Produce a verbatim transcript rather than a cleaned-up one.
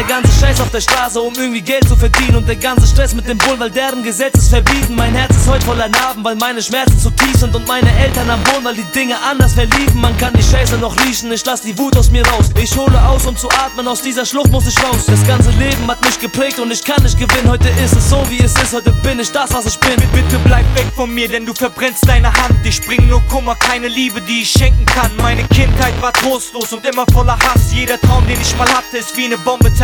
der ganze Scheiß auf der Straße, um irgendwie Geld zu verdienen. Und der ganze Stress mit dem Bullen, weil deren Gesetz es verbieten. Mein Herz ist heute voller Narben, weil meine Schmerzen zu tief sind. Und meine Eltern am Boden, weil die Dinge anders verliefen. Man kann die Scheiße noch riechen, ich lass die Wut aus mir raus. Ich hole aus, um zu atmen, aus dieser Schlucht muss ich raus. Das ganze Leben hat mich geprägt und ich kann nicht gewinnen. Heute ist es so, wie es ist, heute bin ich das, was ich bin. Bitte bleib weg von mir, denn du verbrennst deine Hand. Ich bring nur Kummer, keine Liebe, die ich schenken kann. Meine Kindheit war trostlos und immer voller Hass. Jeder Traum, den ich mal hatte, ist wie eine Bombe